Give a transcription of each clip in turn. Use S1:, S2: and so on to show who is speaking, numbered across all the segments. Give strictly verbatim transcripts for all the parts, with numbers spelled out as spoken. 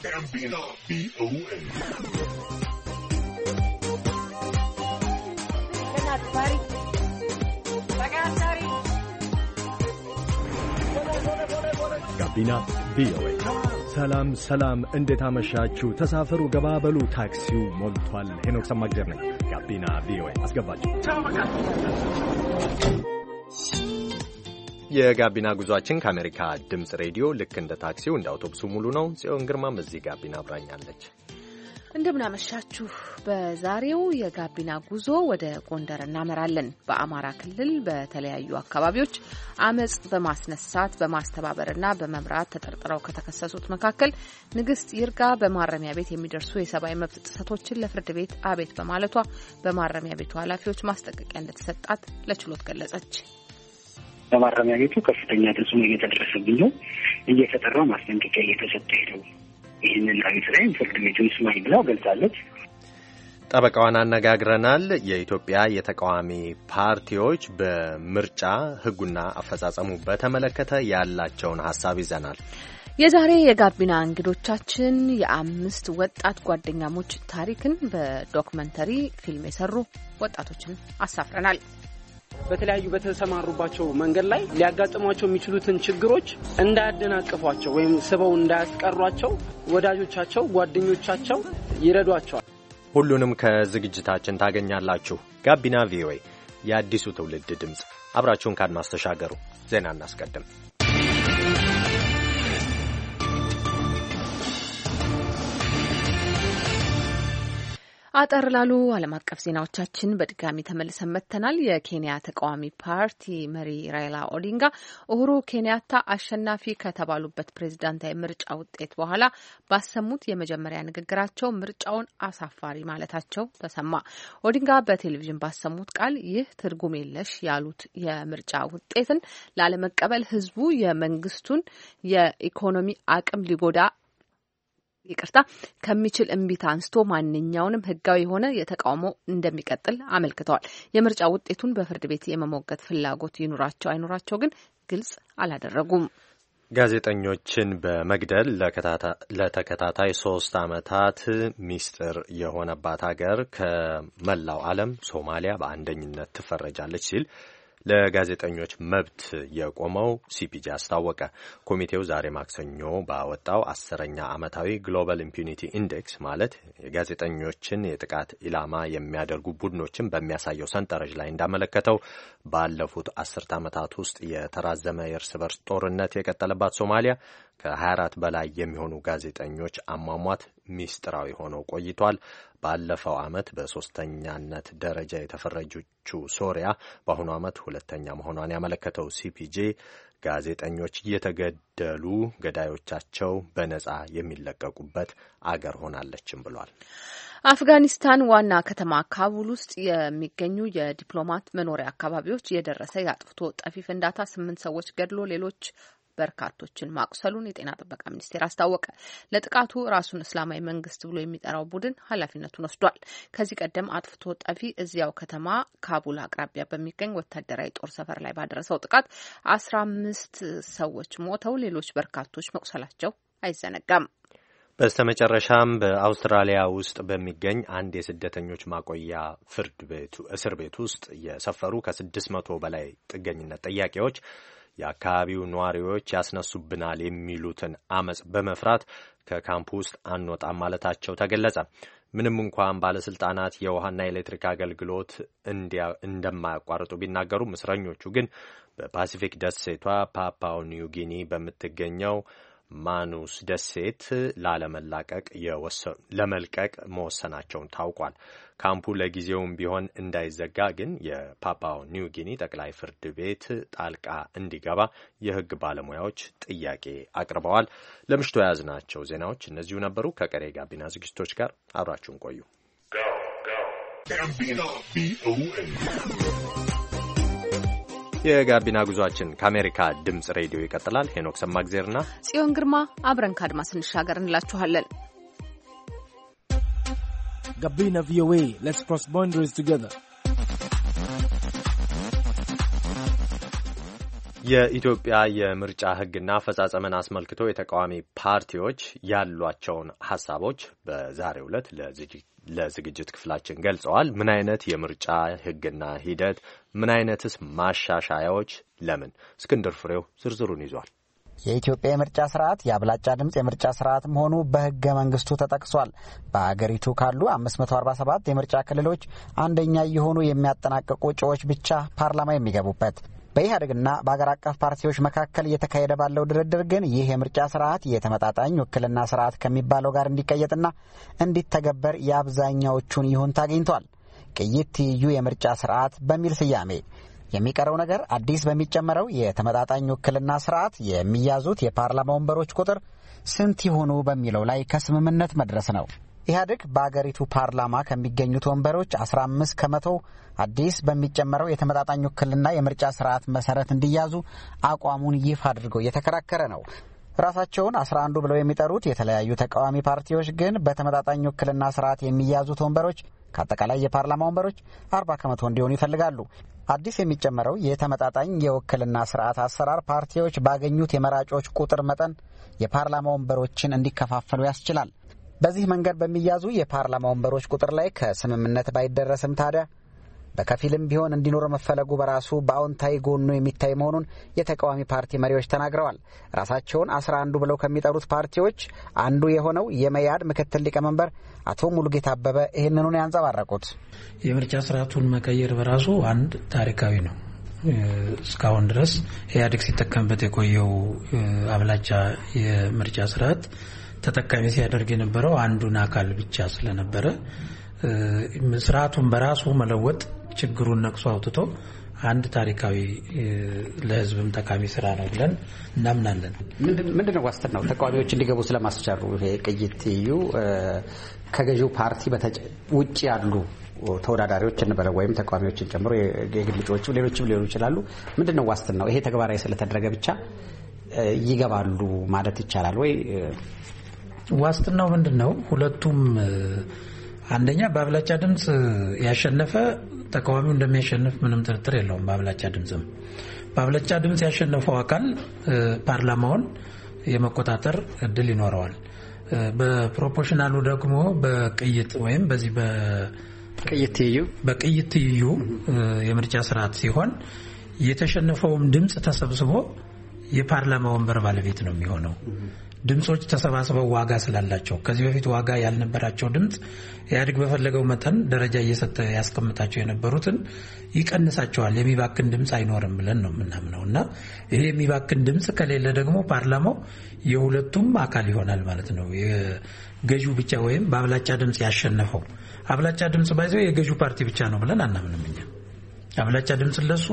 S1: ጋቢና ቪኦኤ ጋቢና ቪኦኤ። ሰላም ሰላም፣ እንዴት አመሻችሁ? ተሳፈሩ፣ ገባበሉ፣ ታክሲው ሞልቷል። ሄኖክ ሰማግደር ነኝ። ጋቢና ቪኦኤ አስገባችሁ። የጋቢና ጉዟችን ከአሜሪካ ድምፅ ሬዲዮ ልክ እንደ ታክሲው እንደ አውቶቡሱ ሙሉ ነው። ጽዮን ግርማም እዚህ ጋቢና አብራኛለች።
S2: እንደምናመሻችሁ። በዛሬው የጋቢና ጉዞ ወደ ጎንደር እናመራለን። በአማራ ክልል በተለያዩ አካባቢዎች አመጽ በማስነሳት በማስተባበርና በመምራት ተጠርጥረው ከተከሰሱት መካከል ንግስት ይርጋ በማረሚያ ቤት የሚደርሱ የሰብአዊ መብት ጥሰቶችን ለፍርድ ቤት አቤት በማለቷ በማረሚያ ቤቱ ኃላፊዎች ማስጠንቀቂያ እንደተሰጣት ለችሎት ገለጸች።
S3: በማረሚያ ቤቱ ከፍተኛ ተጽዕኖ እየተደረሰብኝ ነው፣ እየተጠራው ማስጠንቀቂያ እየተሰጠ ሄደው ይህንን አቤት ላይ ፍርድ ቤቱ ይስማኝ ብላ ገልጻለች።
S1: ጠበቃዋን አነጋግረናል። የኢትዮጵያ የተቃዋሚ ፓርቲዎች በምርጫ ሕጉና አፈጻጸሙ በተመለከተ ያላቸውን ሀሳብ ይዘናል።
S2: የዛሬ የጋቢና እንግዶቻችን የአምስት ወጣት ጓደኛሞች ታሪክን በዶክመንተሪ ፊልም የሰሩ ወጣቶችን አሳፍረናል።
S4: በተለያዩ በተሰማሩባቸው መንገድ ላይ ሊያጋጥሟቸው የሚችሉትን ችግሮች እንዳያደናቅፏቸው ወይም ስበው እንዳያስቀሯቸው ወዳጆቻቸው፣ ጓደኞቻቸው ይረዷቸዋል።
S1: ሁሉንም ከዝግጅታችን ታገኛላችሁ። ጋቢና ቪኦኤ የአዲሱ ትውልድ ድምፅ። አብራችሁን ካድማስ ተሻገሩ። ዜና እናስቀድም።
S2: አጠር ላሉ ዓለም አቀፍ ዜናዎቻችን በድጋሚ ተመልሰን መጥተናል። የኬንያ ተቃዋሚ ፓርቲ መሪ ራይላ ኦዲንጋ ኡሁሩ ኬንያታ አሸናፊ ከተባሉበት ፕሬዝዳንታዊ ምርጫ ውጤት በኋላ ባሰሙት የመጀመሪያ ንግግራቸው ምርጫውን አሳፋሪ ማለታቸው ተሰማ። ኦዲንጋ በቴሌቪዥን ባሰሙት ቃል ይህ ትርጉም የለሽ ያሉት የምርጫ ውጤትን ላለመቀበል ህዝቡ የመንግስቱን የኢኮኖሚ አቅም ሊጎዳ ይቅርታ ከሚችል እምቢታ አንስቶ ማንኛውንም ህጋዊ የሆነ የተቃውሞ እንደሚቀጥል አመልክተዋል። የምርጫ ውጤቱን በፍርድ ቤት የመሞገት ፍላጎት ይኑራቸው አይኑራቸው ግን ግልጽ አላደረጉም።
S1: ጋዜጠኞችን በመግደል ለተከታታይ ሶስት ዓመታት ሚስጥር የሆነባት ሀገር ከመላው ዓለም ሶማሊያ በአንደኝነት ትፈረጃለች ሲል ለጋዜጠኞች መብት የቆመው ሲፒጄ አስታወቀ። ኮሚቴው ዛሬ ማክሰኞ ባወጣው አስረኛ ዓመታዊ ግሎባል ኢምፒዩኒቲ ኢንዴክስ ማለት የጋዜጠኞችን የጥቃት ኢላማ የሚያደርጉ ቡድኖችን በሚያሳየው ሰንጠረዥ ላይ እንዳመለከተው ባለፉት አስርት ዓመታት ውስጥ የተራዘመ የእርስ በርስ ጦርነት የቀጠለባት ሶማሊያ ከሀያ አራት በላይ የሚሆኑ ጋዜጠኞች አሟሟት ሚስጥራዊ ሆኖ ቆይቷል። ባለፈው ዓመት በሶስተኛነት ደረጃ የተፈረጀችው ሶሪያ በአሁኑ ዓመት ሁለተኛ መሆኗን ያመለከተው ሲፒጄ ጋዜጠኞች እየተገደሉ ገዳዮቻቸው በነጻ የሚለቀቁበት አገር ሆናለችም ብሏል።
S2: አፍጋኒስታን ዋና ከተማ ካቡል ውስጥ የሚገኙ የዲፕሎማት መኖሪያ አካባቢዎች የደረሰ የአጥፍቶ ጠፊ ፍንዳታ ስምንት ሰዎች ገድሎ ሌሎች በርካቶችን ማቁሰሉን የጤና ጥበቃ ሚኒስቴር አስታወቀ። ለጥቃቱ ራሱን እስላማዊ መንግስት ብሎ የሚጠራው ቡድን ኃላፊነቱን ወስዷል። ከዚህ ቀደም አጥፍቶ ጠፊ እዚያው ከተማ ካቡል አቅራቢያ በሚገኝ ወታደራዊ ጦር ሰፈር ላይ ባደረሰው ጥቃት አስራ አምስት ሰዎች ሞተው ሌሎች በርካቶች መቁሰላቸው አይዘነጋም።
S1: በስተመጨረሻም በአውስትራሊያ ውስጥ በሚገኝ አንድ የስደተኞች ማቆያ ፍርድ ቤቱ እስር ቤት ውስጥ የሰፈሩ ከስድስት መቶ በላይ ጥገኝነት ጥያቄዎች የአካባቢው ነዋሪዎች ያስነሱብናል የሚሉትን አመጽ በመፍራት ከካምፕ ውስጥ አንወጣም ማለታቸው ተገለጸ። ምንም እንኳን ባለስልጣናት የውሃና ኤሌክትሪክ አገልግሎት እንደማያቋርጡ ቢናገሩም እስረኞቹ ግን በፓሲፊክ ደሴቷ ፓፓው ኒው ጊኒ በምትገኘው ማኑስ ደሴት ላለመላቀቅ ለመልቀቅ መወሰናቸውን ታውቋል። ካምፑ ለጊዜውም ቢሆን እንዳይዘጋ ግን የፓፓው ኒው ጊኒ ጠቅላይ ፍርድ ቤት ጣልቃ እንዲገባ የሕግ ባለሙያዎች ጥያቄ አቅርበዋል። ለምሽቱ የያዝናቸው ዜናዎች እነዚሁ ነበሩ። ከቀሪ ጋቢና ዝግጅቶች ጋር አብራችሁን ቆዩ። የጋቢና ጉዟችን ከአሜሪካ ድምፅ ሬዲዮ ይቀጥላል። ሄኖክ ሰማግዜርና
S2: ጽዮን ግርማ አብረን ካድማስ እንሻገር እንላችኋለን።
S5: Gabina V O A. Let's cross boundaries together.
S1: የኢትዮጵያ የምርጫ ሕግና አፈጻጸምን አስመልክቶ የተቃዋሚ ፓርቲዎች ያሏቸውን ሀሳቦች በዛሬው ዕለት ለዝግጅት ክፍላችን ገልጸዋል። ምን አይነት የምርጫ ሕግና ሂደት፣ ምን አይነትስ ማሻሻያዎች፣ ለምን? እስክንድር ፍሬው ዝርዝሩን ይዟል።
S6: የኢትዮጵያ የምርጫ ስርዓት የአብላጫ ድምጽ የምርጫ ስርዓት መሆኑ በሕገ መንግስቱ ተጠቅሷል። በአገሪቱ ካሉ አምስት መቶ አርባ ሰባት የምርጫ ክልሎች አንደኛ የሆኑ የሚያጠናቅቁ እጩዎች ብቻ ፓርላማ የሚገቡበት። በኢህአዴግና በአገር አቀፍ ፓርቲዎች መካከል እየተካሄደ ባለው ድርድር ግን ይህ የምርጫ ስርዓት የተመጣጣኝ ውክልና ስርዓት ከሚባለው ጋር እንዲቀየጥና እንዲተገበር የአብዛኛዎቹን ይሁንታ አግኝቷል። ቅይጥ ትይዩ የምርጫ ስርዓት በሚል ስያሜ የሚቀረው ነገር አዲስ በሚጨመረው የተመጣጣኝ ውክልና ስርዓት የሚያዙት የፓርላማ ወንበሮች ቁጥር ስንት ይሆኑ በሚለው ላይ ከስምምነት መድረስ ነው። ኢህአዴግ በአገሪቱ ፓርላማ ከሚገኙት ወንበሮች አስራ አምስት ከመቶ አዲስ በሚጨመረው የተመጣጣኝ ውክልና የምርጫ ስርዓት መሰረት እንዲያዙ አቋሙን ይፋ አድርጎ እየተከራከረ ነው። ራሳቸውን አስራ አንዱ ብለው የሚጠሩት የተለያዩ ተቃዋሚ ፓርቲዎች ግን በተመጣጣኝ ውክልና ስርዓት የሚያዙት ወንበሮች ከአጠቃላይ የፓርላማ ወንበሮች አርባ ከመቶ እንዲሆኑ ይፈልጋሉ። አዲስ የሚጨመረው የተመጣጣኝ የውክልና ስርዓት አሰራር ፓርቲዎች ባገኙት የመራጮች ቁጥር መጠን የፓርላማ ወንበሮችን እንዲከፋፈሉ ያስችላል። በዚህ መንገድ በሚያዙ የፓርላማ ወንበሮች ቁጥር ላይ ከስምምነት ባይደረስም ታዲያ በከፊልም ቢሆን እንዲኖር መፈለጉ በራሱ በአዎንታዊ ጎኑ የሚታይ መሆኑን የተቃዋሚ ፓርቲ መሪዎች ተናግረዋል። ራሳቸውን አስራ አንዱ ብለው ከሚጠሩት ፓርቲዎች አንዱ የሆነው የመያድ ምክትል ሊቀመንበር አቶ ሙሉጌታ አበበ ይህንኑን ያንጸባረቁት
S7: የምርጫ ስርዓቱን መቀየር በራሱ አንድ ታሪካዊ ነው። እስካሁን ድረስ ኢህአዴግ ሲጠቀምበት የቆየው አብላጫ የምርጫ ስርዓት ተጠቃሚ ሲያደርግ የነበረው አንዱን አካል ብቻ ስለነበረ ስርዓቱን በራሱ መለወጥ ችግሩን ነቅሶ አውጥቶ አንድ ታሪካዊ ለህዝብም ጠቃሚ ስራ ነው ብለን እናምናለን።
S6: ምንድነው ዋስትናው? ተቃዋሚዎች እንዲገቡ ስለማስቻሉ ይሄ ቅይጥ ትይዩ ከገዢው ፓርቲ ውጭ ያሉ ተወዳዳሪዎች እንበለው ወይም ተቃዋሚዎችን ጨምሮ የግል እጩዎች ሌሎችም ሊሆኑ ይችላሉ። ምንድነው ዋስትናው? ይሄ ተግባራዊ ስለተደረገ ብቻ ይገባሉ ማለት ይቻላል ወይ?
S7: ዋስትናው ምንድነው? ሁለቱም አንደኛ በአብላጫ ድምጽ ያሸነፈ ተቃዋሚው እንደሚያሸንፍ ምንም ጥርጥር የለውም። በአብላጫ ድምጽም በአብላጫ ድምጽ ያሸነፈው አካል ፓርላማውን የመቆጣጠር እድል ይኖረዋል። በፕሮፖርሽናሉ ደግሞ በቅይጥ ወይም በዚህ በቅይጥ ትይዩ በቅይጥ ትይዩ የምርጫ ስርዓት ሲሆን የተሸነፈውም ድምጽ ተሰብስቦ የፓርላማ ወንበር ባለቤት ነው የሚሆነው። ድምጾች ተሰባስበው ዋጋ ስላላቸው ከዚህ በፊት ዋጋ ያልነበራቸው ድምጽ ኢህአዴግ በፈለገው መጠን ደረጃ እየሰጠ ያስቀምጣቸው የነበሩትን ይቀንሳቸዋል። የሚባክን ድምጽ አይኖርም ብለን ነው የምናምነውና ይሄ የሚባክን ድምጽ ከሌለ ደግሞ ፓርላማው የሁለቱም አካል ይሆናል ማለት ነው። የገዢው ብቻ ወይም በአብላጫ ድምጽ ያሸነፈው አብላጫ ድምጽ ባይዘው የገዢው ፓርቲ ብቻ ነው ብለን አናምንም እኛ። አብላጫ ድምጽ ለሱ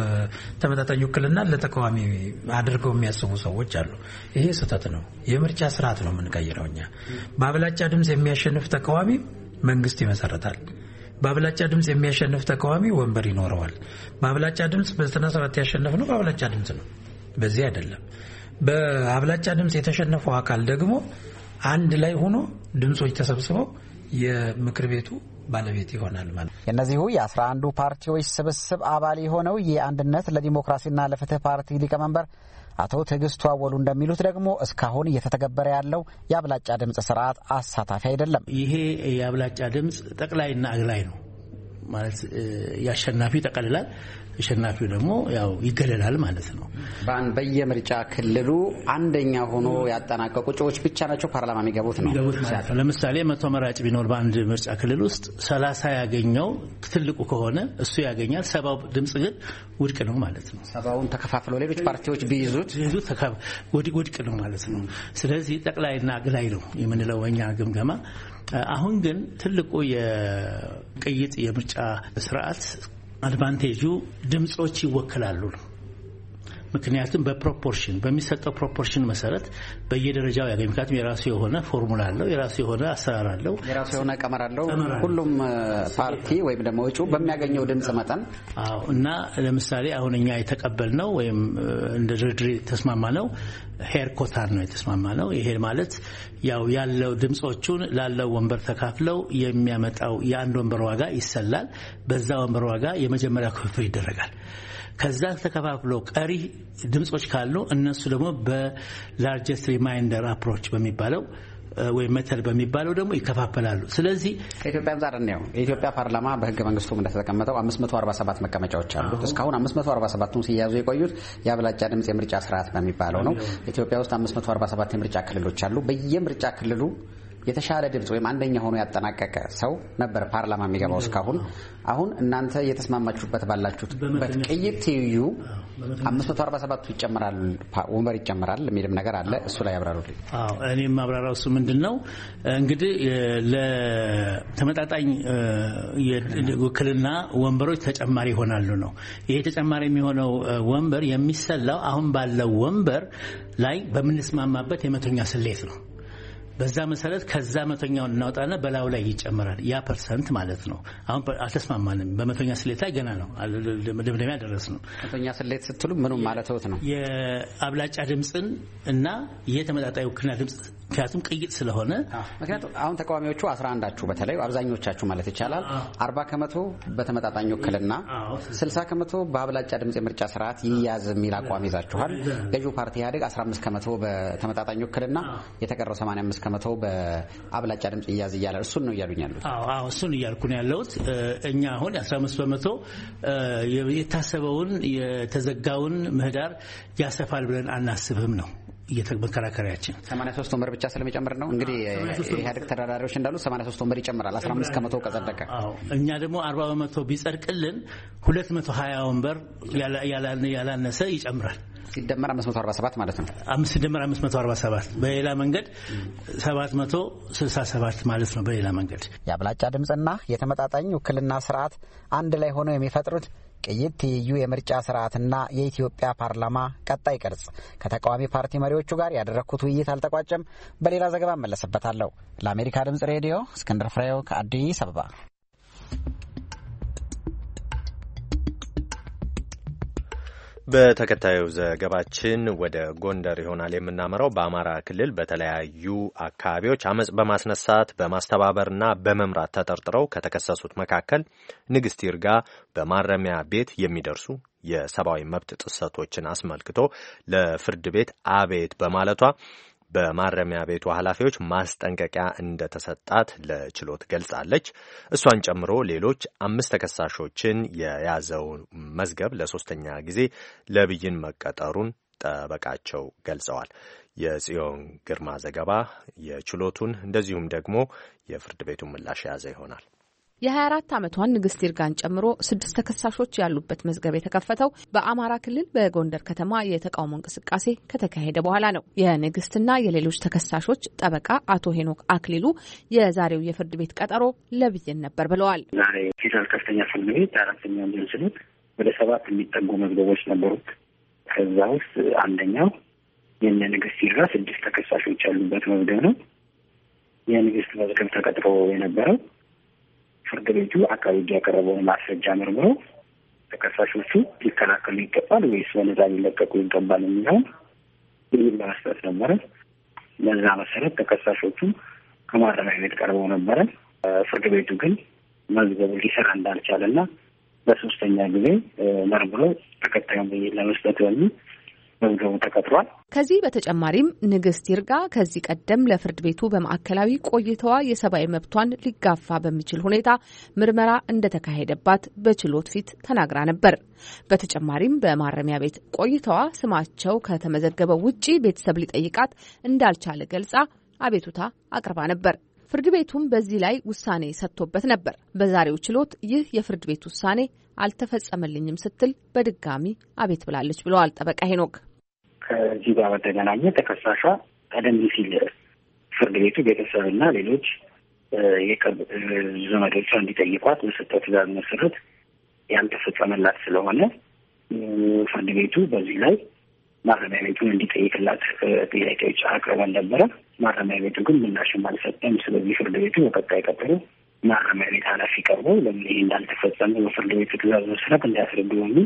S7: ተመጣጣኝ ውክልና ለተቃዋሚ አድርገው የሚያስቡ ሰዎች አሉ። ይሄ ስህተት ነው። የምርጫ ስርዓት ነው የምንቀይረው እኛ። በአብላጫ ድምጽ የሚያሸንፍ ተቃዋሚ መንግስት ይመሰረታል። በአብላጫ ድምጽ የሚያሸንፍ ተቃዋሚ ወንበር ይኖረዋል። በአብላጫ ድምጽ በዘጠና ሰባት ያሸነፍነው በአብላጫ ድምጽ ነው፣ በዚህ አይደለም። በአብላጫ ድምጽ የተሸነፈው አካል ደግሞ አንድ ላይ ሆኖ ድምጾች ተሰብስበው የምክር ቤቱ ባለቤት ይሆናል ማለት ነው።
S6: የነዚሁ የአስራ አንዱ ፓርቲዎች ስብስብ አባል የሆነው የአንድነት ለዲሞክራሲና ለፍትህ ፓርቲ ሊቀመንበር አቶ ትዕግስቱ አወሉ እንደሚሉት ደግሞ እስካሁን እየተተገበረ ያለው የአብላጫ ድምጽ ስርዓት አሳታፊ አይደለም።
S8: ይሄ የአብላጫ ድምጽ ጠቅላይና አግላይ ነው ማለት ያሸናፊ ጠቅላላ ተሸናፊው ደግሞ ያው ይገለላል ማለት ነው።
S6: ባን በየምርጫ ክልሉ አንደኛ ሆኖ ያጠናቀቁ እጩዎች ብቻ ናቸው ፓርላማ የሚገቡት ነው።
S8: ለምሳሌ መቶ መራጭ ቢኖር በአንድ ምርጫ ክልል ውስጥ ሰላሳ ያገኘው ትልቁ ከሆነ እሱ ያገኛል። ሰባው ድምጽ ግን ውድቅ ነው ማለት ነው።
S6: ሰባውን ተከፋፍለው ሌሎች ፓርቲዎች ቢይዙት
S8: ይዙት ተካብ ውድቅ ነው ማለት ነው። ስለዚህ ጠቅላይና አግላይ ነው የምንለው እኛ ግምገማ። አሁን ግን ትልቁ የቅይጥ የምርጫ ስርዓት አድቫንቴጁ ድምጾች ይወክላሉ ነው። ምክንያቱም በፕሮፖርሽን በሚሰጠው ፕሮፖርሽን መሰረት በየደረጃው ያገኝ። ምክንያቱም የራሱ የሆነ ፎርሙላ አለው፣ የራሱ የሆነ አሰራር አለው፣
S6: የራሱ የሆነ ቀመር አለው። ሁሉም ፓርቲ ወይም ደግሞ እጩ በሚያገኘው ድምጽ መጠን
S8: አዎ። እና ለምሳሌ አሁን እኛ የተቀበልነው ወይም እንደ ድርድር ተስማማነው ሄር ኮታን ነው የተስማማነው። ይሄ ማለት ያው ያለው ድምጾቹን ላለው ወንበር ተካፍለው የሚያመጣው የአንድ ወንበር ዋጋ ይሰላል። በዛ ወንበር ዋጋ የመጀመሪያ ክፍፍል ይደረጋል። ከዛ ተከፋፍሎ ቀሪ ድምጾች ካሉ እነሱ ደግሞ በላርጀስት ሪማይንደር አፕሮች በሚባለው ወይ መተል በሚባለው ደግሞ ይከፋፈላሉ። ስለዚህ
S6: ከኢትዮጵያ አንፃር ነው የኢትዮጵያ ፓርላማ በህገ መንግስቱ እንደተቀመጠው አምስት መቶ አርባ ሰባት መቀመጫዎች አሉት። እስካሁን አምስት መቶ አርባ ሰባቱን ሲያዙ የቆዩት የአብላጫ ድምጽ የምርጫ ስርዓት በሚባለው ነው። ኢትዮጵያ ውስጥ አምስት መቶ አርባ ሰባት የምርጫ ክልሎች አሉ። በየምርጫ ክልሉ የተሻለ ድምጽ ወይም አንደኛ ሆኖ ያጠናቀቀ ሰው ነበር ፓርላማ የሚገባው እስካሁን። አሁን እናንተ የተስማማችሁበት ባላችሁት በቅይጥ ትይዩ አምስት መቶ አርባ ሰባት ይጨምራል ወንበር ይጨምራል የሚልም ነገር አለ። እሱ ላይ ያብራሩልኝ።
S8: አዎ እኔም ማብራራው እሱ ምንድነው እንግዲህ ለተመጣጣኝ የውክልና ወንበሮች ተጨማሪ ይሆናሉ ነው። ይሄ ተጨማሪ የሚሆነው ወንበር የሚሰላው አሁን ባለው ወንበር ላይ በምንስማማበት የመቶኛ ስሌት ነው። በዛ መሰረት ከዛ መቶኛውን እናውጣና በላው ላይ ይጨምራል። ያ ፐርሰንት ማለት ነው። አሁን አልተስማማንም። በመቶኛ ስሌት ላይ ገና ነው ደምደሚያ ደረስነው።
S6: መቶኛ ስሌት ስትሉ ምንም ማለት ነው?
S8: የአብላጫ ድምጽን እና የተመጣጣኝ ውክልና ድምጽ ምክንያቱም ቅይጥ ስለሆነ
S6: ምክንያቱም አሁን ተቃዋሚዎቹ አስራ አንዳችሁ በተለይ አብዛኞቻችሁ ማለት ይቻላል አርባ ከመቶ በተመጣጣኝ ውክልና ስልሳ ከመቶ በአብላጫ ድምጽ የምርጫ ስርዓት ይያዝ የሚል አቋም ይዛችኋል። ገዢው ፓርቲ ኢህአዴግ አስራ አምስት ከመቶ በተመጣጣኝ ውክልና የተቀረው ሰማንያ አምስት ከመቶ በአብላጫ ድምጽ ይያዝ እያለ እሱን ነው እያሉኝ ያሉት።
S8: አዎ አዎ እሱን እያልኩ ነው ያለሁት። እኛ አሁን አስራ አምስት በመቶ የታሰበውን የተዘጋውን ምህዳር ያሰፋል ብለን አናስብም ነው እየተመከራከሪያችን።
S6: ሰማንያ ሶስት ወንበር ብቻ ስለሚጨምር ነው እንግዲህ ኢህአዴግ ተደራዳሪዎች እንዳሉት ሰማንያ ሶስት ወንበር ይጨምራል አስራ አምስት ከመቶ ከጸደቀ።
S8: አዎ እኛ ደግሞ አርባ በመቶ ቢጸድቅልን ሁለት መቶ ሀያ ወንበር ያላነሰ ይጨምራል።
S6: ሲደመር አምስት መቶ አርባ ሰባት ማለት ነው።
S8: አምስት ሲደመር አምስት መቶ አርባ ሰባት በሌላ መንገድ ሰባት መቶ ስልሳ ሰባት ማለት ነው። በሌላ መንገድ
S6: የአብላጫ ድምጽና የተመጣጣኝ ውክልና ስርዓት አንድ ላይ ሆነው የሚፈጥሩት ቅይጥ ትይዩ የምርጫ ስርዓትና የኢትዮጵያ ፓርላማ ቀጣይ ቅርጽ ከተቃዋሚ ፓርቲ መሪዎቹ ጋር ያደረኩት ውይይት አልተቋጨም። በሌላ ዘገባ እመለስበታለሁ። ለአሜሪካ ድምጽ ሬዲዮ እስክንድር ፍሬው ከአዲስ አበባ።
S1: በተከታዩ ዘገባችን ወደ ጎንደር ይሆናል የምናመራው። በአማራ ክልል በተለያዩ አካባቢዎች አመጽ በማስነሳት በማስተባበርና በመምራት ተጠርጥረው ከተከሰሱት መካከል ንግስት ይርጋ በማረሚያ ቤት የሚደርሱ የሰብአዊ መብት ጥሰቶችን አስመልክቶ ለፍርድ ቤት አቤት በማለቷ በማረሚያ ቤቱ ኃላፊዎች ማስጠንቀቂያ እንደተሰጣት ለችሎት ገልጻለች። እሷን ጨምሮ ሌሎች አምስት ተከሳሾችን የያዘው መዝገብ ለሶስተኛ ጊዜ ለብይን መቀጠሩን ጠበቃቸው ገልጸዋል። የጽዮን ግርማ ዘገባ የችሎቱን እንደዚሁም ደግሞ የፍርድ ቤቱን ምላሽ የያዘ ይሆናል።
S2: የሀያ አራት ዓመቷን ንግስት ይርጋን ጨምሮ ስድስት ተከሳሾች ያሉበት መዝገብ የተከፈተው በአማራ ክልል በጎንደር ከተማ የተቃውሞ እንቅስቃሴ ከተካሄደ በኋላ ነው። የንግስትና የሌሎች ተከሳሾች ጠበቃ አቶ ሄኖክ አክሊሉ የዛሬው የፍርድ ቤት ቀጠሮ ለብይን ነበር ብለዋል።
S3: ዛሬ ፌዴራል ከፍተኛ ፍርድ ቤት አራተኛ ወንጀል ችሎት ወደ ሰባት የሚጠጉ መዝገቦች ነበሩት። ከዛ ውስጥ አንደኛው የነ ንግስት ይርጋ ስድስት ተከሳሾች ያሉበት መዝገብ ነው። የንግስት መዝገብ ተቀጥሮ የነበረው ፍርድ ቤቱ አቃቤ ሕግ ያቀረበውን ማስረጃ መርምሮ ተከሳሾቹ ሊከላከሉ ይገባል ወይስ በነፃ ሊለቀቁ ይገባል የሚለውን ብይን ለመስጠት ነበረ። በዛ መሰረት ተከሳሾቹ ከማረሚያ ቤት ቀርበው ነበረ። ፍርድ ቤቱ ግን መዝገቡ ሊሰራ እንዳልቻለና በሶስተኛ ጊዜ መርምሮ ተከታዩን ብይን ለመስጠት በሚል መዝገቡ ተቀጥሯል።
S2: ከዚህ በተጨማሪም ንግስት ይርጋ ከዚህ ቀደም ለፍርድ ቤቱ በማዕከላዊ ቆይታዋ የሰብአዊ መብቷን ሊጋፋ በሚችል ሁኔታ ምርመራ እንደተካሄደባት በችሎት ፊት ተናግራ ነበር። በተጨማሪም በማረሚያ ቤት ቆይታዋ ስማቸው ከተመዘገበው ውጪ ቤተሰብ ሊጠይቃት እንዳልቻለ ገልጻ አቤቱታ አቅርባ ነበር። ፍርድ ቤቱም በዚህ ላይ ውሳኔ ሰጥቶበት ነበር። በዛሬው ችሎት ይህ የፍርድ ቤት ውሳኔ አልተፈጸመልኝም ስትል በድጋሚ አቤት ብላለች ብለዋል ጠበቃ ሄኖክ።
S3: ከዚህ ጋር በተገናኘ ተከሳሿ ቀደም ሲል ፍርድ ቤቱ ቤተሰብና ሌሎች የቅርብ ዘመዶቿ እንዲጠይቋት በሰጠው ትዕዛዝ መሰረት ያልተፈጸመላት ስለሆነ ፍርድ ቤቱ በዚህ ላይ ማረሚያ ቤቱን እንዲጠይቅላት ጥያቄዎች አቅርበን ነበረ። ማረሚያ ቤቱ ግን ምላሽም አልሰጠም። ስለዚህ ፍርድ ቤቱ በቀጣይ ቀጠሮ ማረሚያ ቤት ኃላፊ ቀርበው ለምን ይሄ እንዳልተፈጸመ በፍርድ ቤቱ ትዕዛዝ መሰረት እንዲያስረዱ በሚል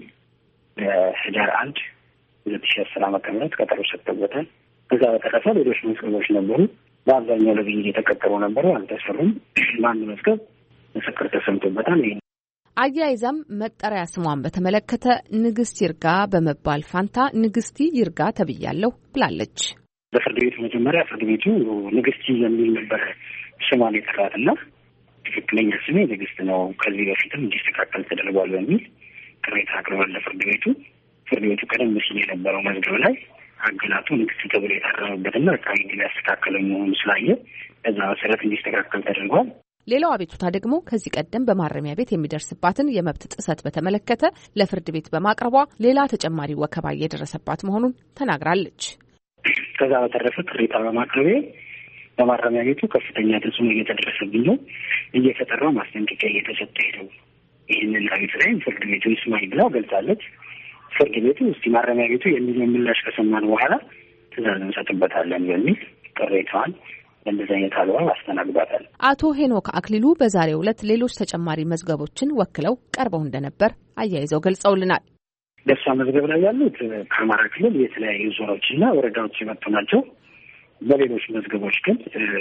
S3: በህዳር አንድ ሁለት ሺህ አስር ዓመተ ምህረት ቀጠሮ ሰጥተውበታል። ከዛ በተረፈ ሌሎች መዝገቦች ነበሩ። በአብዛኛው ለብይን የተቀጠሩ ነበሩ፣ አልተሰሩም። በአንድ መዝገብ ምስክር ተሰምቶበታል።
S2: አያይዛም መጠሪያ ስሟን በተመለከተ ንግስት ይርጋ በመባል ፋንታ ንግስቲ ይርጋ ተብያለሁ ብላለች።
S3: በፍርድ ቤቱ መጀመሪያ ፍርድ ቤቱ ንግስቲ የሚል ነበር ስሟን የጠራትና ትክክለኛ ስሜ ንግስት ነው፣ ከዚህ በፊትም እንዲስተካከል ተደርጓል በሚል ቅሬታ አቅርቧል ለፍርድ ቤቱ። ፍርድ ቤቱ ቀደም ሲል የነበረው መዝገብ ላይ አገላቱ ንግስት ተብሎ የታረመበትና አቃቤ ሕግ ያስተካከለ መሆኑ ስላየ በዛ መሰረት እንዲስተካከል ተደርጓል።
S2: ሌላው አቤቱታ ደግሞ ከዚህ ቀደም በማረሚያ ቤት የሚደርስባትን የመብት ጥሰት በተመለከተ ለፍርድ ቤት በማቅረቧ ሌላ ተጨማሪ ወከባ እየደረሰባት መሆኑን ተናግራለች።
S3: ከዛ በተረፈ ቅሬታ በማቅረቤ በማረሚያ ቤቱ ከፍተኛ ተጽዕኖ እየተደረሰብኝ ነው፣ እየተጠራው ማስጠንቀቂያ እየተሰጠ ሄደው ይህንን አቤት ላይ ፍርድ ቤቱ ይስማኝ ብላ ገልጻለች። ፍርድ ቤቱ እስቲ ማረሚያ ቤቱ የሚለው ምላሽ ከሰማን በኋላ ትዕዛዝ እንሰጥበታለን በሚል ቅሬታዋን እንደዚህ አይነት አልባ አስተናግዷታል።
S2: አቶ ሄኖክ አክሊሉ በዛሬው ዕለት ሌሎች ተጨማሪ መዝገቦችን ወክለው ቀርበው እንደነበር አያይዘው ገልጸውልናል።
S3: በእሷ መዝገብ ላይ ያሉት ከአማራ ክልል የተለያዩ ዞኖችና ወረዳዎች የመጡ ናቸው። በሌሎች መዝገቦች ግን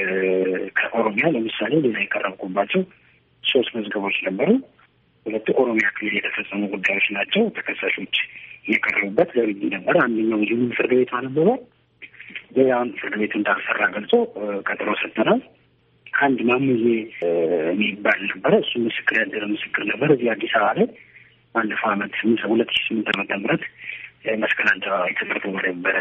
S3: ከኦሮሚያ ለምሳሌ ሌላ የቀረብኩባቸው ሶስት መዝገቦች ነበሩ። ሁለቱ ኦሮሚያ ክልል የተፈጸሙ ጉዳዮች ናቸው። ተከሳሾች የቀረቡበት ለብይ ነበር። አንደኛው ይህን ፍርድ ቤቱ አነበበ፣ ሌላውን ፍርድ ቤቱ እንዳልሰራ ገልጾ ቀጠሮ ሰጥተናል። አንድ ማሙዬ የሚባል ነበረ። እሱ ምስክር ያደረ ምስክር ነበር። እዚህ አዲስ አበባ ላይ ባለፈው ዓመት ሁለት ሺህ ስምንት ዓመተ ምህረት መስቀል አደባባይ ተደርጎ በነበረ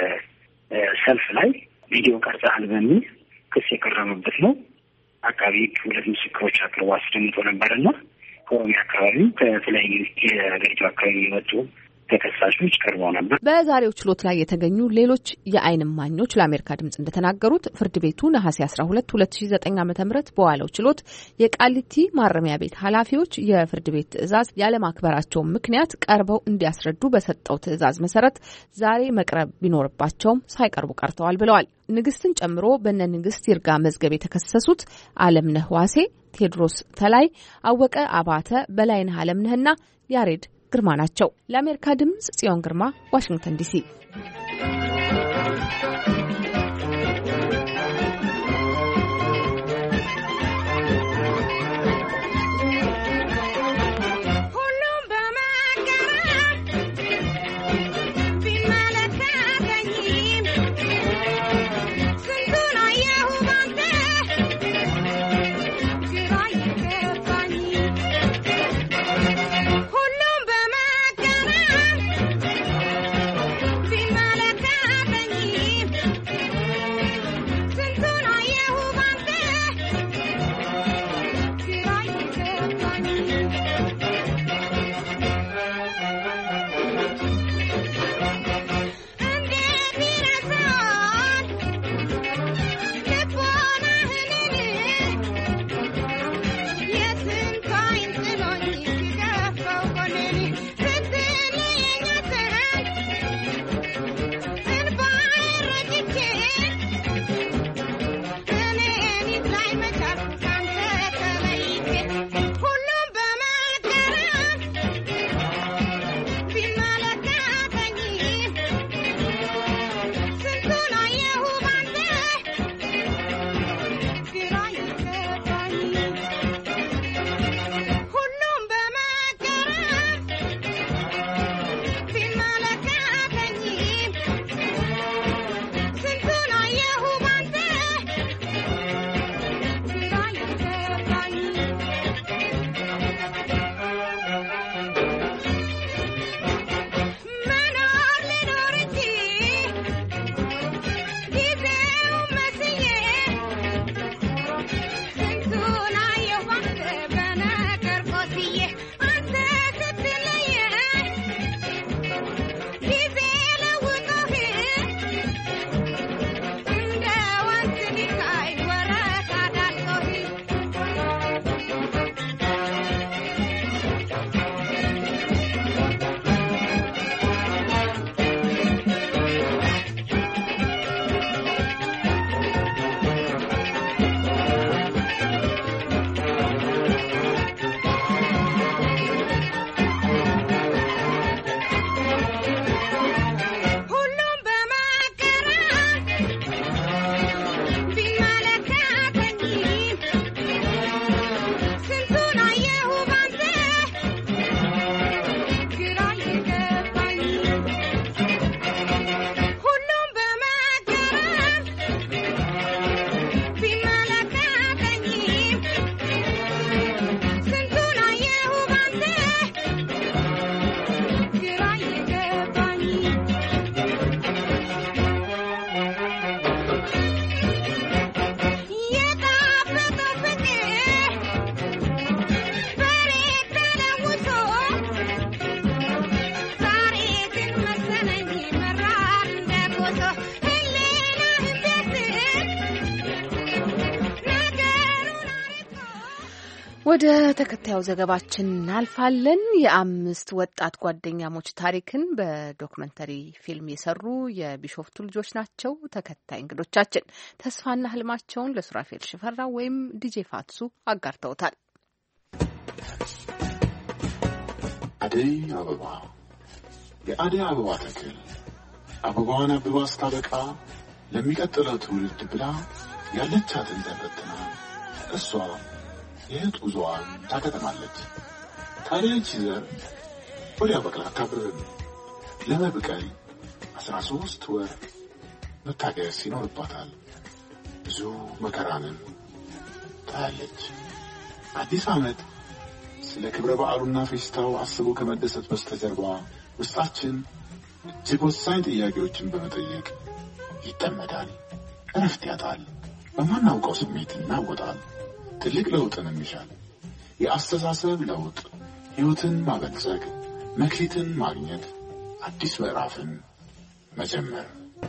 S3: ሰልፍ ላይ ቪዲዮ ቀርጸሃል በሚል ክስ የቀረበበት ነው። አቃቤ ሕግ ሁለት ምስክሮች አቅርቦ አስደምጦ ነበርና ከኦሮሚያ አካባቢ ከተለያዩ የሀገሪቱ አካባቢ የመጡ ተከሳሾች ቀርበው ነበር።
S2: በዛሬው ችሎት ላይ የተገኙ ሌሎች የዓይን እማኞች ለአሜሪካ ድምጽ እንደተናገሩት ፍርድ ቤቱ ነሐሴ አስራ ሁለት ሁለት ሺ ዘጠኝ ዓመተ ምህረት በዋለው ችሎት የቃሊቲ ማረሚያ ቤት ኃላፊዎች የፍርድ ቤት ትዕዛዝ ያለማክበራቸው ምክንያት ቀርበው እንዲያስረዱ በሰጠው ትዕዛዝ መሰረት ዛሬ መቅረብ ቢኖርባቸውም ሳይቀርቡ ቀርተዋል ብለዋል። ንግስትን ጨምሮ በእነ ንግስት ይርጋ መዝገብ የተከሰሱት አለምነህ ዋሴ፣ ቴዎድሮስ ተላይ፣ አወቀ አባተ፣ በላይነህ አለምነህና ያሬድ ግርማ ናቸው። ለአሜሪካ ድምጽ ጽዮን ግርማ፣ ዋሽንግተን ዲሲ። ወደ ተከታዩ ዘገባችን እናልፋለን። የአምስት ወጣት ጓደኛሞች ታሪክን በዶክመንተሪ ፊልም የሰሩ የቢሾፍቱ ልጆች ናቸው ተከታይ እንግዶቻችን። ተስፋና ህልማቸውን ለሱራፌል ሽፈራ ወይም ዲጄ ፋትሱ አጋርተውታል።
S9: አደይ አበባ የአደይ አበባ ተክል አበባዋን አበባ ስታበቃ ለሚቀጥለው ትውልድ ብላ ያለቻትን ተበትና እሷ የህይወት ጉዞዋን ታከተማለች። ታዲያ ይህች ዘር ወዲያ በቅላ አታብርም። ለመብቀል አስራ ሶስት ወር መታገስ ይኖርባታል። ብዙ መከራንን ታያለች። አዲስ ዓመት ስለ ክብረ በዓሉና ፌስታው አስቦ ከመደሰት በስተጀርባ ውስጣችን እጅግ ወሳኝ ጥያቄዎችን በመጠየቅ ይጠመዳል። እረፍት ያጣል። በማናውቀው ስሜት ይናወጣል። ትልቅ ለውጥን የሚሻል የአስተሳሰብ ለውጥ፣ ህይወትን ማበልጸግ፣ መክሊትን ማግኘት፣ አዲስ ምዕራፍን መጀመር።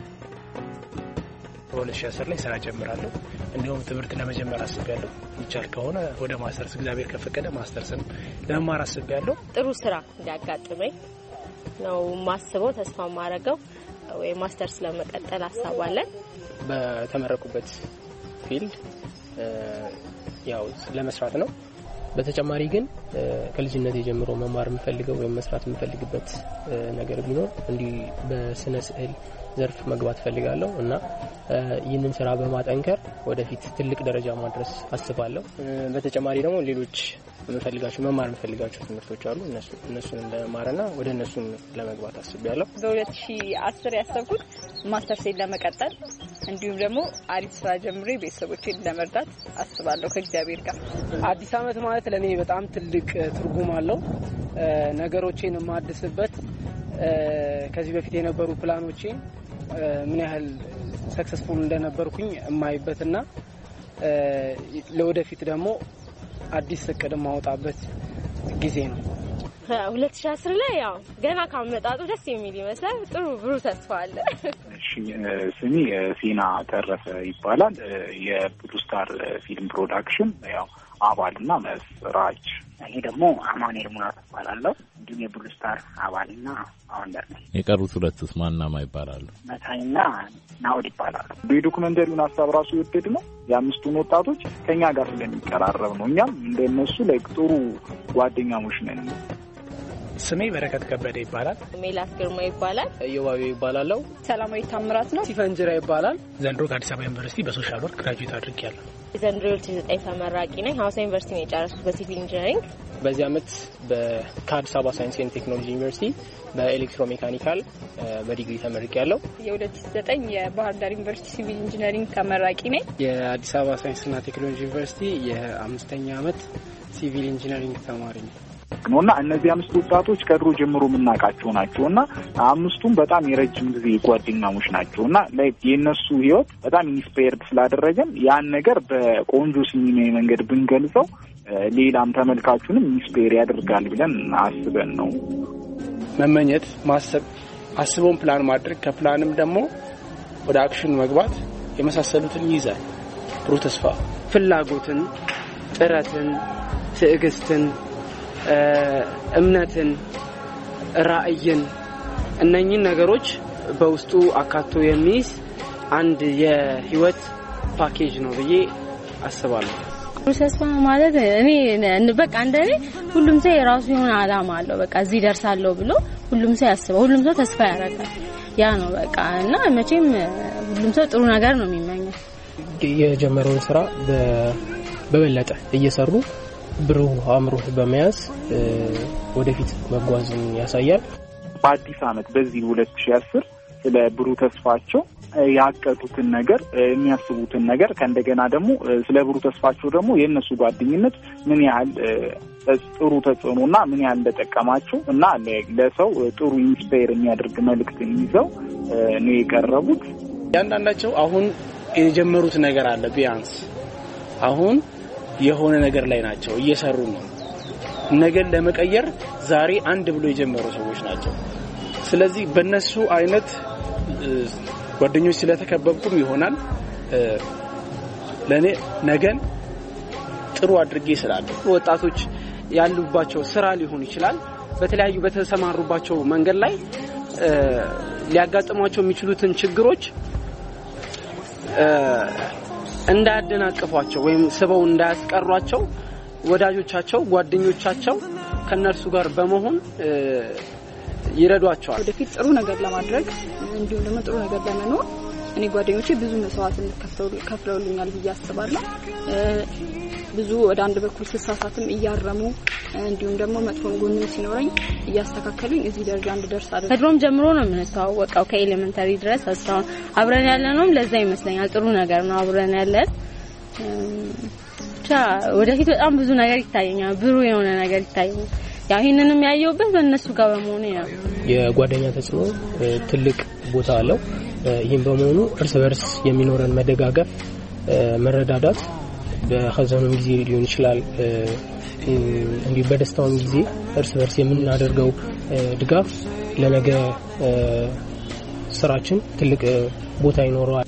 S10: በሁለት ሺህ አስር ላይ ስራ ጀምራለሁ። እንዲሁም ትምህርት ለመጀመር አስቤያለሁ። ይቻል ከሆነ ወደ ማስተርስ እግዚአብሔር ከፈቀደ ማስተርስን ለመማር አስቤያለሁ።
S11: ጥሩ ስራ እንዲያጋጥመኝ ነው ማስበው። ተስፋ ማረጋው ወይ ማስተርስ ለመቀጠል አሳባለን።
S10: በተመረቁበት ፊልድ ያው ለመስራት ነው። በተጨማሪ ግን ከልጅነት ጀምሮ መማር የምፈልገው ወይ መስራት የምፈልግበት ነገር ቢኖር እንዲ በስነ ስዕል ዘርፍ መግባት ፈልጋለሁ እና ይህንን ስራ በማጠንከር ወደፊት ትልቅ ደረጃ ማድረስ አስባለሁ። በተጨማሪ ደግሞ ሌሎች የምፈልጋቸው መማር የምፈልጋቸው ትምህርቶች አሉ። እነሱ እነሱን ለማረና ወደ እነሱም ለመግባት አስቤያለሁ።
S12: በሁለት ሺህ አስር ያሰብኩት ማስተርሴን ለመቀጠል እንዲሁም ደግሞ አሪፍ ስራ ጀምሬ ቤተሰቦቼን ለመርዳት አስባለሁ ከእግዚአብሔር ጋር።
S4: አዲስ ዓመት ማለት ለኔ በጣም ትልቅ ትርጉም አለው። ነገሮችን ማድስበት ከዚህ በፊት የነበሩ ፕላኖቼን ምን ያህል ሰክሰስፉል እንደነበርኩኝ የማይበትና ለወደፊት ደግሞ አዲስ እቅድ ማውጣበት ጊዜ ነው።
S11: ሁለት ሺህ አስር ላይ ያው ገና ካመጣጡ ደስ የሚል ይመስላል። ጥሩ ብሩህ ተስፋ አለ።
S13: እሺ ስሚ ሲና ተረፈ ይባላል። የብሉ ስታር ፊልም ፕሮዳክሽን ያው አባልና መስራች።
S3: እኔ ደግሞ አማኑኤል ሙላት እባላለሁ። እንዲሁም የብሉ ስታር አባልና ፋውንደር ነኝ።
S14: የቀሩት ሁለቱስ ማንናማ ይባላሉ?
S3: መታይና ናውድ ይባላሉ።
S13: በዶክመንተሪውን ሀሳብ ራሱ የወደድ ነው የአምስቱን ወጣቶች ከኛ ጋር ስለሚቀራረብ ነው። እኛም እንደነሱ ላይ ጥሩ ጓደኛሞች ነን።
S10: ስሜ በረከት ከበደ ይባላል።
S11: ሜላት ግርማ ይባላል።
S4: እየዋቢ ይባላል።
S12: ሰላማዊ ታምራት ነው።
S4: ሲፈንጅራ ይባላል።
S10: ዘንድሮ ከአዲስ አበባ ዩኒቨርሲቲ በሶሻል ወርክ ግራጁዌት አድርጌያለሁ።
S11: ዘንድሮ ሁለት ሺህ ዘጠኝ ተመራቂ ነኝ። ሀዋሳ ዩኒቨርሲቲ ነው የጨረስኩት በሲቪል ኢንጂነሪንግ።
S10: በዚህ አመት ከአዲስ አበባ ሳይንስ ኤንድ ቴክኖሎጂ ዩኒቨርሲቲ በኤሌክትሮሜካኒካል በዲግሪ ተመርቄያለሁ።
S12: የሁለት ሺህ ዘጠኝ የባህር ዳር ዩኒቨርሲቲ ሲቪል ኢንጂነሪንግ ተመራቂ ነኝ።
S4: የአዲስ አበባ ሳይንስና ቴክኖሎጂ ዩኒቨርሲቲ የአምስተኛ አመት ሲቪል ኢንጂነሪንግ ተማሪ ነኝ።
S13: ነውና እነዚህ አምስት ወጣቶች ከድሮ ጀምሮ የምናውቃቸው ናቸውና አምስቱም በጣም የረጅም ጊዜ ጓደኛሞች ናቸውና ላይክ የነሱ ህይወት በጣም ኢንስፓየርድ ስላደረገን ያን ነገር በቆንጆ ሲኒማ መንገድ ብንገልጸው ሌላም ተመልካቹንም ኢንስፓየር ያደርጋል ብለን አስበን ነው።
S4: መመኘት፣ ማሰብ፣ አስቦን ፕላን ማድረግ፣ ከፕላንም ደግሞ ወደ አክሽን መግባት የመሳሰሉትን ይይዛል። ብሩህ ተስፋ፣ ፍላጎትን፣ ጥረትን፣ ትዕግስትን፣ እምነትን፣ ራዕይን እነኚህን ነገሮች በውስጡ አካቶ የሚይዝ አንድ የህይወት ፓኬጅ ነው ብዬ አስባለሁ።
S11: ብሩህ ተስፋ ማለት እኔ በቃ እንደኔ ሁሉም ሰው የራሱ የሆነ አላማ አለው። በቃ እዚህ ደርሳለሁ ብሎ ሁሉም ሰው ያስባል። ሁሉም ሰው ተስፋ ያደርጋል። ያ ነው በቃ እና መቼም ሁሉም ሰው ጥሩ ነገር ነው የሚመኘው።
S10: የጀመረውን ስራ በበለጠ እየሰሩ ብሩህ አእምሮ በመያዝ ወደፊት መጓዝን ያሳያል።
S13: በአዲስ ዓመት በዚህ ሁለት ሺህ አስር ስለ ብሩህ ተስፋቸው ያቀዱትን ነገር የሚያስቡትን ነገር ከእንደገና ደግሞ ስለ ብሩህ ተስፋቸው ደግሞ የነሱ ጓደኝነት ምን ያህል ጥሩ ተጽዕኖና ምን ያህል እንደጠቀማቸው እና ለሰው ጥሩ ኢንስፓየር የሚያደርግ መልእክትን ይዘው ነው የቀረቡት።
S4: ያንዳንዳቸው አሁን የጀመሩት ነገር አለ። ቢያንስ አሁን የሆነ ነገር ላይ ናቸው፣ እየሰሩ ነው። ነገር ለመቀየር ዛሬ አንድ ብሎ የጀመሩ ሰዎች ናቸው። ስለዚህ በእነሱ አይነት ጓደኞች ስለተከበብኩም ይሆናል ለኔ ነገን ጥሩ አድርጌ ስላለሁ ወጣቶች ያሉባቸው ስራ ሊሆን ይችላል በተለያዩ በተሰማሩባቸው መንገድ ላይ ሊያጋጥሟቸው የሚችሉትን ችግሮች እንዳያደናቅፏቸው ወይም ስበው እንዳያስቀሯቸው ወዳጆቻቸው ጓደኞቻቸው ከነርሱ ጋር በመሆን ይረዷቸዋል
S12: ወደፊት ጥሩ ነገር ለማድረግ እንዲሁም ደግሞ ጥሩ ነገር ለመኖር እኔ ጓደኞቼ ብዙ መስዋዕትነት ከፍለውልኛል ብዬ አስባለሁ ብዙ ወደ አንድ በኩል ተሳሳትም እያረሙ እንዲሁም ደግሞ መጥፎን ጎን ሲኖረኝ እያስተካከሉኝ እዚህ ደረጃ እንድደርስ አድርገው
S11: ከድሮም ጀምሮ ነው የምንተዋወቀው ከኤሌመንታሪ ድረስ እስካሁን አብረን ያለነው ለዛ ይመስለኛል ጥሩ ነገር ነው አብረን ያለን ብቻ ወደፊት በጣም ብዙ ነገር ይታየኛል ብሩ የሆነ ነገር ይታየኛል ያው ይሄንንም ያየውበት በእነሱ ጋር በመሆኑ ነው
S10: የጓደኛ ተጽዕኖ ትልቅ ቦታ አለው ይሄን በመሆኑ እርስ በርስ የሚኖረን መደጋገፍ መረዳዳት በሐዘኑም ጊዜ ሊሆን ይችላል እንዲህ በደስታውም ጊዜ እርስ በርስ የምናደርገው ድጋፍ ለነገ ስራችን ትልቅ ቦታ ይኖረዋል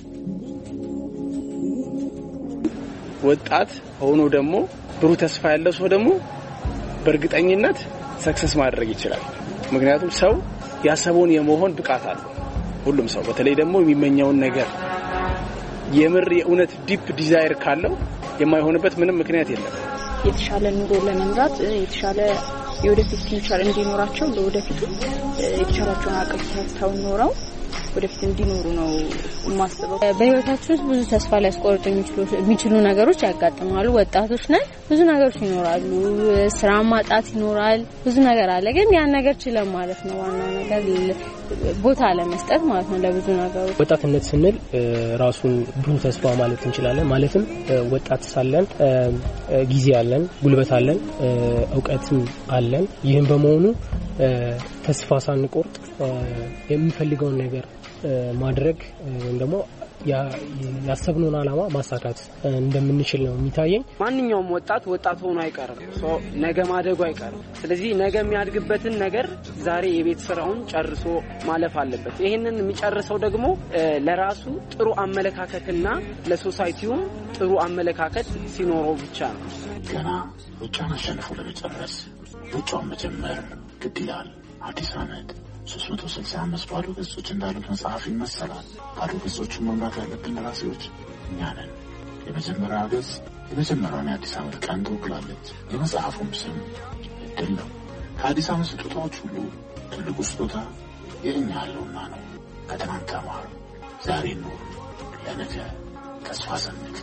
S4: ወጣት ሆኖ ደግሞ ብሩህ ተስፋ ያለው ሰው ደግሞ በእርግጠኝነት ሰክሰስ ማድረግ ይችላል ምክንያቱም ሰው ያሰበውን የመሆን ብቃት አለው ሁሉም ሰው በተለይ ደግሞ የሚመኘውን ነገር የምር የኡነት ዲፕ ዲዛይር ካለው የማይሆንበት ምንም ምክንያት የለም
S12: የተሻለ ኑሮ ለመምራት የተሻለ የወደፊት ፊውቸር እንዲኖራቸው ለወደፊቱ የተሻላቸውን አቅም ተስተው ኖረው ወደፊት እንዲኖሩ ነው ማስተባበው
S11: በህይወታችን ብዙ ተስፋ ሊያስቆርጡ የሚችሉ ነገሮች ያጋጥማሉ ወጣቶች ነን ብዙ ነገሮች ይኖራሉ ስራ ማጣት ይኖራል ብዙ ነገር አለ ግን ያን ነገር ችለን ማለት ነው ዋናው ነገር ቦታ ለመስጠት ማለት ነው ለብዙ ነገሮች
S10: ወጣትነት ስንል ራሱን ብሩህ ተስፋ ማለት እንችላለን ማለትም ወጣት ሳለን ጊዜ አለን ጉልበት አለን ዕውቀትም አለን ይህን በመሆኑ ተስፋ ሳንቆርጥ የምንፈልገውን ነገር ማድረግ ወይም ደግሞ ያሰብነውን አላማ ማሳካት እንደምንችል ነው የሚታየኝ
S4: ማንኛውም ወጣት ወጣት ሆኖ አይቀርም ሶ ነገ ማደጉ አይቀርም ስለዚህ ነገ የሚያድግበትን ነገር ዛሬ የቤት ስራውን ጨርሶ ማለፍ አለበት ይሄንን የሚጨርሰው ደግሞ ለራሱ ጥሩ አመለካከትና ለሶሳይቲው ጥሩ አመለካከት ሲኖረው ብቻ ነው
S9: ገና ሩጫን አሸንፎ ለመጨረስ ሩጫውን መጀመር ግድ ይላል አዲስ አመት ሶስት መቶ ስልሳ አምስት ባዶ ገጾች እንዳሉት መጽሐፍ ይመሰላል ባዶ ገጾቹን መምራት ያለብን ራሴዎች እኛ ነን የመጀመሪያ ገጽ የመጀመሪያውን የአዲስ አመት ቀን ትወክላለች የመጽሐፉም ስም እድል ነው ከአዲስ አመት ስጦታዎች ሁሉ ትልቁ ስጦታ የእኛ ያለውና ነው ከትናንት ተማር ዛሬ ኑር ለነገ ተስፋ ሰንቅ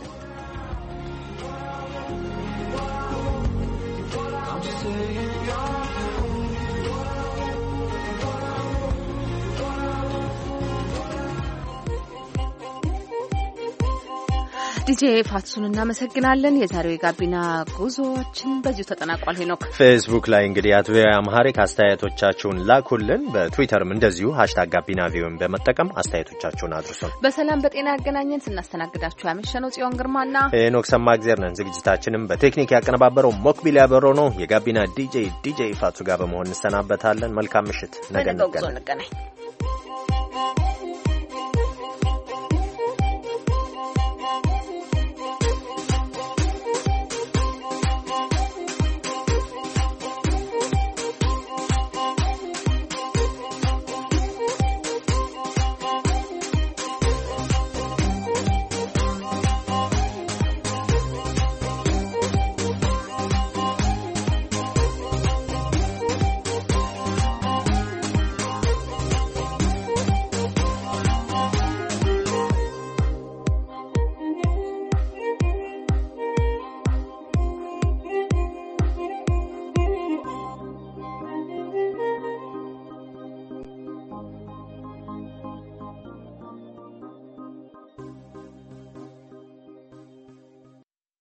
S2: ዲጄ ፋትሱን እናመሰግናለን የዛሬው የጋቢና ጉዞአችን በዚሁ ተጠናቋል ሄኖክ
S1: ፌስቡክ ላይ እንግዲህ አትቪ አማሪክ አስተያየቶቻችሁን ላኩልን በትዊተርም እንደዚሁ ሃሽታግ ቪኦኤን በመጠቀም አስተያየቶቻችሁን አድርሱን በሰላም በጤና ያገናኘን ስናስተናግዳችሁ ያመሸነው ጽዮን ግርማና ሄኖክ ሰማግዜር ነን ዝግጅታችንም በቴክኒክ ያቀነባበረው ሞክቢል ያበሮ ነው የጋቢና ዲጄ ዲጄ ፋትሱ ጋር በመሆን እንሰናበታለን መልካም ምሽት ነገ እንገናኝ